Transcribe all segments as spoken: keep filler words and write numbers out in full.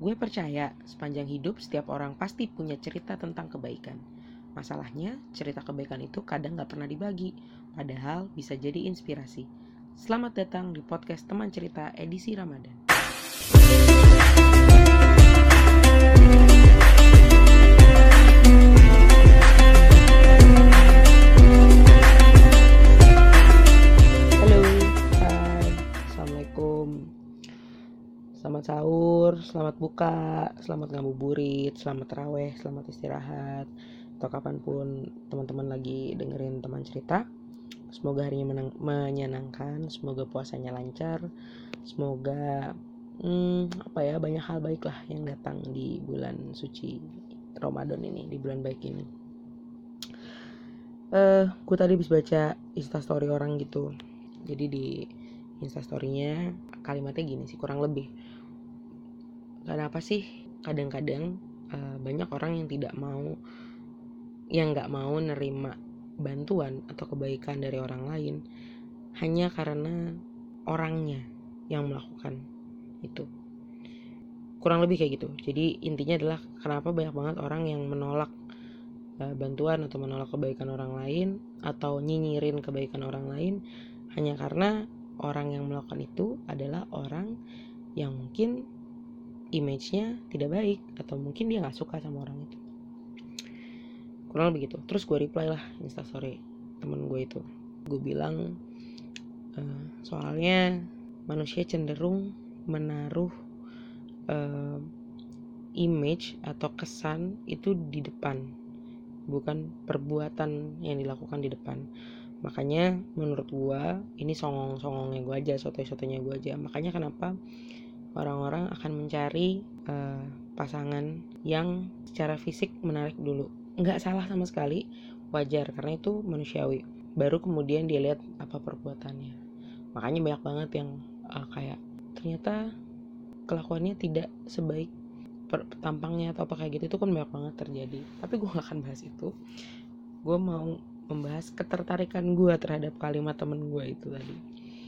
Gue percaya sepanjang hidup setiap orang pasti punya cerita tentang kebaikan. Masalahnya, cerita kebaikan itu kadang gak pernah dibagi, padahal bisa jadi inspirasi. Selamat datang di podcast Teman Cerita edisi Ramadan. Halo, hai, Assalamualaikum. Selamat sahur, selamat buka, selamat ngabuburit, selamat taraweh, selamat istirahat, atau kapanpun teman-teman lagi dengerin Teman Cerita. Semoga harinya menang- menyenangkan, semoga puasanya lancar, semoga hmm, apa ya banyak hal baik lah yang datang di bulan suci Ramadan ini, di bulan baik ini. Eh, gue tadi habis baca instastory orang gitu. Jadi di instastorynya kalimatnya gini sih, kurang lebih. Kenapa sih kadang-kadang uh, banyak orang yang tidak mau, yang nggak mau nerima bantuan atau kebaikan dari orang lain hanya karena orangnya yang melakukan itu. Kurang lebih kayak gitu. Jadi intinya adalah kenapa banyak banget orang yang menolak uh, bantuan atau menolak kebaikan orang lain atau nyinyirin kebaikan orang lain hanya karena orang yang melakukan itu adalah orang yang mungkin image-nya tidak baik atau mungkin dia gak suka sama orang itu. Kurang lebih gitu. Terus gue reply lah instastory temen gue itu. Gue bilang e, soalnya manusia cenderung menaruh uh, image atau kesan itu di depan, bukan perbuatan yang dilakukan di depan. Makanya menurut gue ini songong-songongnya gue aja, sotoy-sotoynya gue aja. Makanya kenapa orang-orang akan mencari uh, pasangan yang secara fisik menarik dulu. Nggak salah sama sekali, wajar karena itu manusiawi. Baru kemudian dia lihat apa perbuatannya. Makanya banyak banget yang uh, kayak ternyata kelakuannya tidak sebaik per- tampangnya atau apa kayak gitu. Itu kan banyak banget terjadi. Tapi gue nggak akan bahas itu. Gue mau membahas ketertarikan gue terhadap kalimat temen gue itu tadi.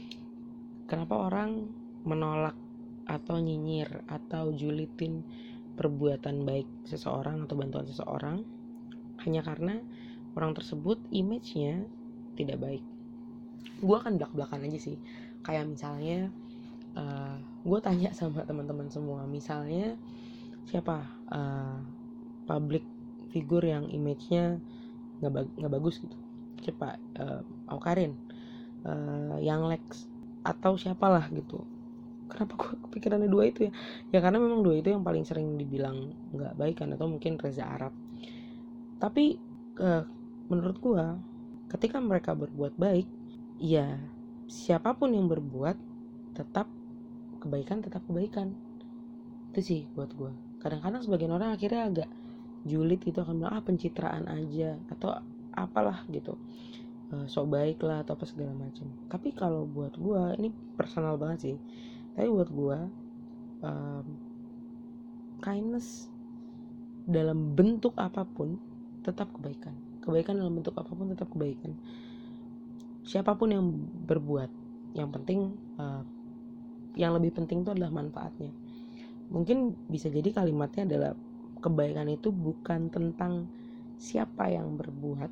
Kenapa orang menolak atau nyinyir atau julitin perbuatan baik seseorang atau bantuan seseorang hanya karena orang tersebut image-nya tidak baik. Gue akan belak-belakan aja sih. Kayak misalnya uh, gue tanya sama teman-teman semua, misalnya siapa uh, public figure yang image-nya nggak bag- nggak bagus gitu, siapa uh, Awkarin, uh, Yang Lex atau siapalah gitu. Kenapa gue kepikirannya dua itu ya? Ya karena memang dua itu yang paling sering dibilang nggak baik kan, atau mungkin Reza Arab. Tapi uh, menurut gue ketika mereka berbuat baik, ya siapapun yang berbuat tetap kebaikan tetap kebaikan. Itu sih buat gue. Kadang-kadang sebagian orang akhirnya agak julid gitu, akan bilang ah pencitraan aja atau apalah gitu, uh, sok baik lah atau apa segala macam. Tapi kalau buat gue ini personal banget sih. Tapi buat gue um, kindness dalam bentuk apapun tetap kebaikan. Kebaikan dalam bentuk apapun tetap kebaikan. Siapapun yang berbuat, yang penting uh, yang lebih penting itu adalah manfaatnya. Mungkin bisa jadi kalimatnya adalah kebaikan itu bukan tentang siapa yang berbuat,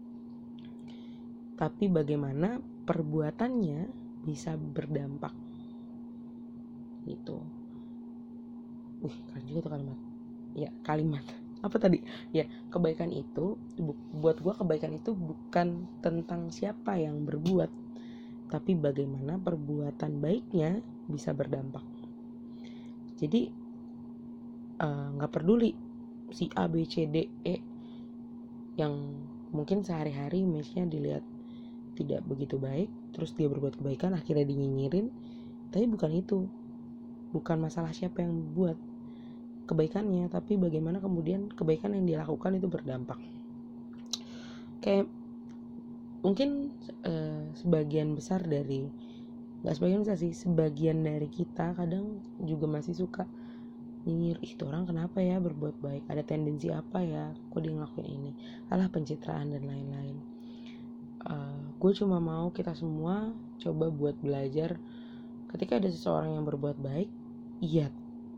tapi bagaimana perbuatannya bisa berdampak. Gitu. Wih, keren juga tuh kalimat. Ya, kalimat. Apa tadi? Ya, kebaikan itu bu- buat gue kebaikan itu bukan tentang siapa yang berbuat, tapi bagaimana perbuatan baiknya bisa berdampak. Jadi nggak uh, peduli si A, B, C, D, E yang mungkin sehari-hari image-nya dilihat tidak begitu baik, terus dia berbuat kebaikan akhirnya dinyinyirin. Tapi bukan itu. Bukan masalah siapa yang buat kebaikannya, tapi bagaimana kemudian kebaikan yang dilakukan itu berdampak. Kayak mungkin uh, sebagian besar dari, gak sebagian besar sih, sebagian dari kita kadang juga masih suka nyinyir, ih itu orang kenapa ya berbuat baik, ada tendensi apa ya, kok dia ngelakuin ini, alah pencitraan dan lain-lain. uh, gue cuma mau kita semua coba buat belajar, ketika ada seseorang yang berbuat baik, iya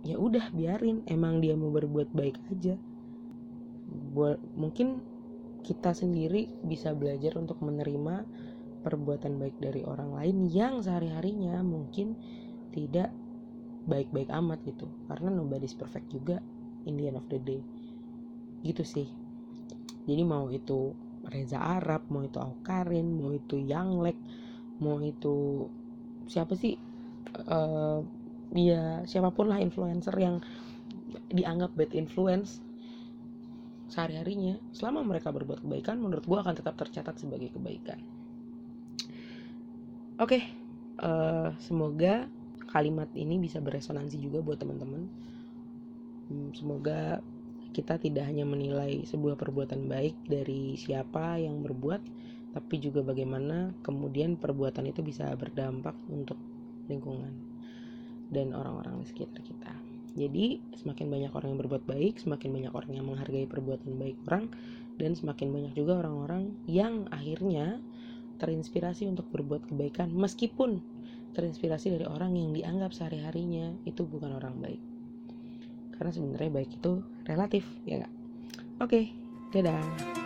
ya udah biarin, emang dia mau berbuat baik aja. Buat mungkin kita sendiri bisa belajar untuk menerima perbuatan baik dari orang lain yang sehari-harinya mungkin tidak baik-baik amat gitu, karena nobody's perfect juga in the end of the day gitu sih. Jadi mau itu Reza Arab, mau itu Awkarin, mau itu Yanglek, mau itu siapa sih, uh, ya siapapun lah influencer yang dianggap bad influence sehari-harinya, selama mereka berbuat kebaikan, menurut gue akan tetap tercatat sebagai kebaikan. Oke, okay, uh, semoga kalimat ini bisa beresonansi juga buat teman-teman. Hmm, semoga kita tidak hanya menilai sebuah perbuatan baik dari siapa yang berbuat, tapi juga bagaimana kemudian perbuatan itu bisa berdampak untuk lingkungan dan orang-orang di sekitar kita. Jadi semakin banyak orang yang berbuat baik, semakin banyak orang yang menghargai perbuatan baik orang, dan semakin banyak juga orang-orang yang akhirnya terinspirasi untuk berbuat kebaikan, meskipun terinspirasi dari orang yang dianggap sehari-harinya itu bukan orang baik. Karena sebenarnya baik itu relatif, ya nggak? Oke, dadah.